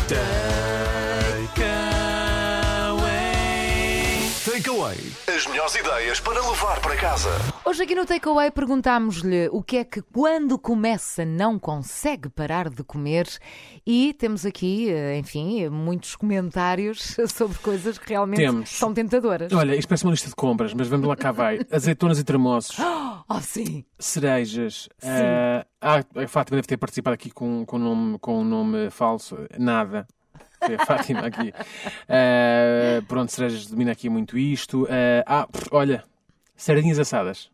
Takeaway. As melhores ideias para levar para casa. Hoje aqui no Takeaway perguntámos-lhe o que é que quando começa não consegue parar de comer e temos aqui, enfim, muitos comentários sobre coisas que realmente são tentadoras. Olha, isto parece uma lista de compras, mas vamos lá cá vai. Azeitonas e tremoços. Oh, sim. Cerejas. Sim. A Fátima deve ter participado aqui com um nome falso. Nada. Foi a Fátima aqui. Pronto, cerejas domina aqui muito isto. Olha, sardinhas assadas.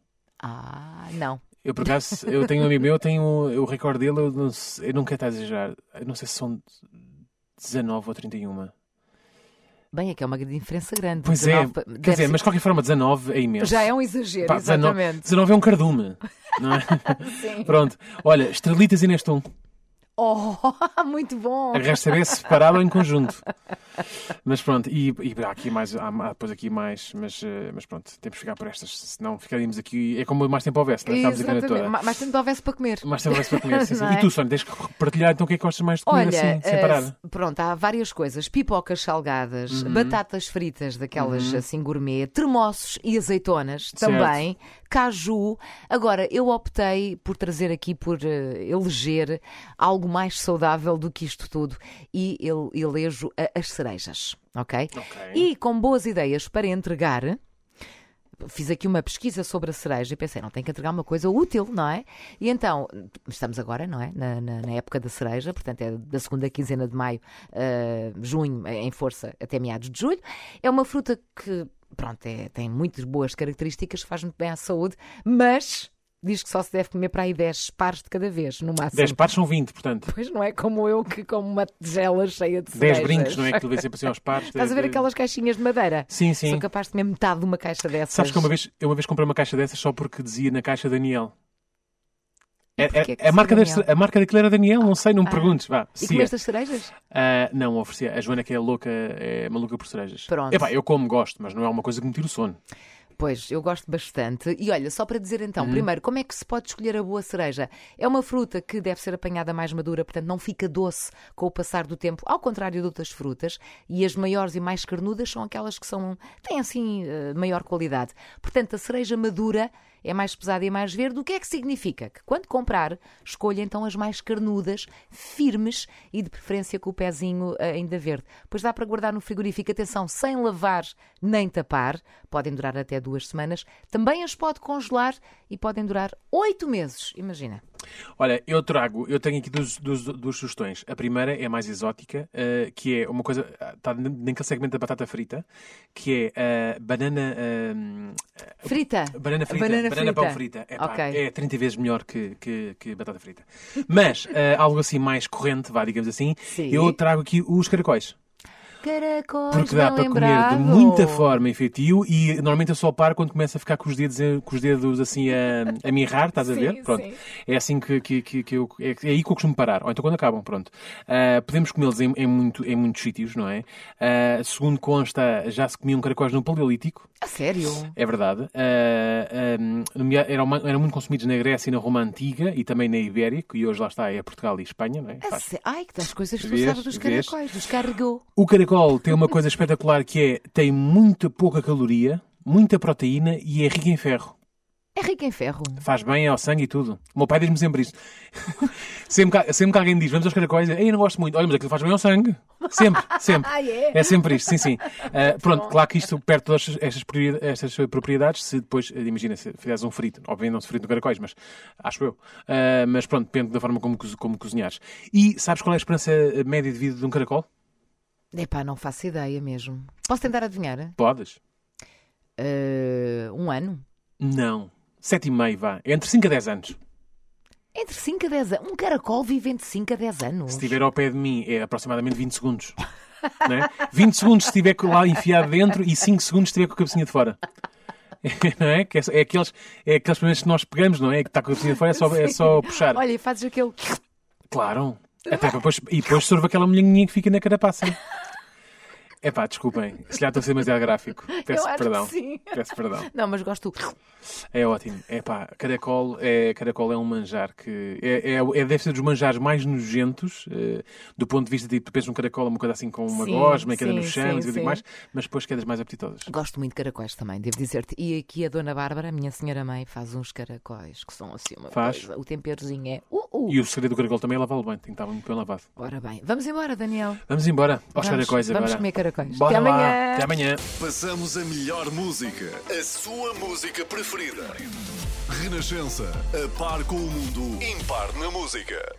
Não. Eu, por acaso, eu tenho um amigo meu, tenho o recorde dele, eu não quero estar a exagerar. Eu não sei se são 19 ou 31. Bem, é que é uma diferença grande. Pois 19, quer dizer, mas de qualquer forma 19 é imenso. Já é um exagero, exatamente. 19 é um cardume, não é? Sim. Pronto, olha, estrelitas e Nestum. Oh, muito bom! Resta saber se separado ou em conjunto. Mas pronto, e há aqui mais, há depois aqui mais, mas pronto, temos que ficar por estas, senão ficaríamos aqui, é como mais tempo houvesse, não é? Exatamente, toda. Mais tempo houvesse para comer. Mais tempo houvesse para comer, sim, sim. É? E tu, Sónia, tens que partilhar então o que é que gostas mais de comer assim, sem parar? Pronto, há várias coisas, pipocas salgadas, batatas fritas, daquelas assim gourmet, tremoços e azeitonas também, caju. Agora, eu optei por trazer aqui, por eleger algo mais saudável do que isto tudo e elejo as cerejas, ok? E com boas ideias para entregar, fiz aqui uma pesquisa sobre a cereja e pensei, não, tenho que entregar uma coisa útil, não é? E então, estamos agora, não é? Na época da cereja, portanto é da segunda quinzena de maio, junho, em força até meados de julho. É uma fruta que, pronto, tem muitas boas características, faz muito bem à saúde, mas diz que só se deve comer para aí 10 pares de cada vez, no máximo. 10 pares são 20, portanto. Pois não é como eu que como uma tigela cheia de cerejas. 10 brincos, não é? Que tu vês sempre assim aos pares. Estás a ver aquelas caixinhas de madeira? Sim, sim. Sou capaz de comer metade de uma caixa dessas. Sabes que eu uma vez comprei uma caixa dessas só porque dizia na caixa Daniel. A marca daquilo era Daniel, não sei, não me perguntes. Vá, e comeste as cerejas? Não, oferecia. A Joana, que é louca, é maluca por cerejas. Pronto. Eu como gosto, mas não é uma coisa que me tira o sono. Pois, eu gosto bastante. E olha, só para dizer então, primeiro, como é que se pode escolher a boa cereja? É uma fruta que deve ser apanhada mais madura, portanto não fica doce com o passar do tempo, ao contrário de outras frutas, e as maiores e mais carnudas são aquelas que têm assim maior qualidade. Portanto, a cereja madura é mais pesada e mais verde, o que é que significa? Que quando comprar, escolha então as mais carnudas, firmes e de preferência com o pezinho ainda verde. Pois dá para guardar no frigorífico, atenção, sem lavar nem tapar, podem durar até 2 semanas. Também as pode congelar e podem durar 8 meses, imagina. Olha, eu tenho aqui duas sugestões. A primeira é mais exótica, que é uma coisa, está naquele segmento da batata frita, que é banana... Frita? Banana pão frita. Okay. É 30 vezes melhor que batata frita. Mas, algo assim mais corrente, digamos assim, sim, eu trago aqui os caracóis. Caracóis, porque dá para comer de muita forma efetivo e normalmente eu só paro quando começo a ficar com os dedos assim a mirrar, estás a ver? Sim, pronto. sim. É assim que é aí que eu costumo parar. Ou então quando acabam, pronto. Podemos comê-los em muitos sítios, não é? Segundo consta, já se comiam caracóis no Paleolítico. A sério? É verdade. Eram muito consumidos na Grécia e na Roma Antiga e também na Ibéria, que hoje lá está, é Portugal e Espanha, não é? Ai, que das coisas que tu sabes dos caracóis, dos carregou. O caracol tem uma coisa espetacular que tem muito pouca caloria, muita proteína e é rico em ferro. É rico em ferro? Faz bem ao sangue e tudo. O meu pai diz-me sempre isso. sempre que alguém diz, vamos aos caracóis, eu não gosto muito. Olha, mas aquilo faz bem ao sangue. Sempre. É sempre isto, sim. Pronto, claro que isto perde todas estas propriedades, se depois, imagina, se fizeres um frito. Obviamente não se frito no caracóis, mas acho eu. Mas pronto, depende da forma como cozinhares. E sabes qual é a esperança média de vida de um caracol? Epá, não faço ideia mesmo. Posso tentar adivinhar? Podes. 1 ano? Não. 7,5, vá. Entre 5 a 10 anos. Entre 5 a 10 anos? Um caracol vive entre 5 a 10 anos? Se estiver ao pé de mim, é aproximadamente 20 segundos. Não é? 20 segundos se estiver lá enfiado dentro e 5 segundos se estiver com a cabecinha de fora. Não é? É aqueles primeiros que nós pegamos, não é? Que está com a cabecinha de fora, é só puxar. Olha, e fazes aquele... Claro. Até depois sorve aquela molhinha que fica na carapaça. Epá, desculpem, se calhar estou a ser demasiado gráfico. Peço perdão. Sim. Peço perdão. Não, mas gosto. É ótimo. Epá, caracol é um manjar que deve ser dos manjares mais nojentos, do ponto de vista de tu pensas um caracol, uma coisa assim com uma gosma, queda no chão, e mais, mas depois quedas mais apetitosas. Gosto muito de caracóis também, devo dizer-te. E aqui a Dona Bárbara, a minha senhora mãe, faz uns caracóis que são assim uma coisa. O temperozinho é. E o segredo do caracol também é lavá-lo bem, tem que estar muito bem lavado. Ora bem, vamos embora, Daniel. Vamos embora aos caracóis agora. Vamos comer caracóis. Bora Até lá. amanhã. Até amanhã. Passamos a melhor música, a sua música preferida. Renascença, a par com o mundo, impar na música.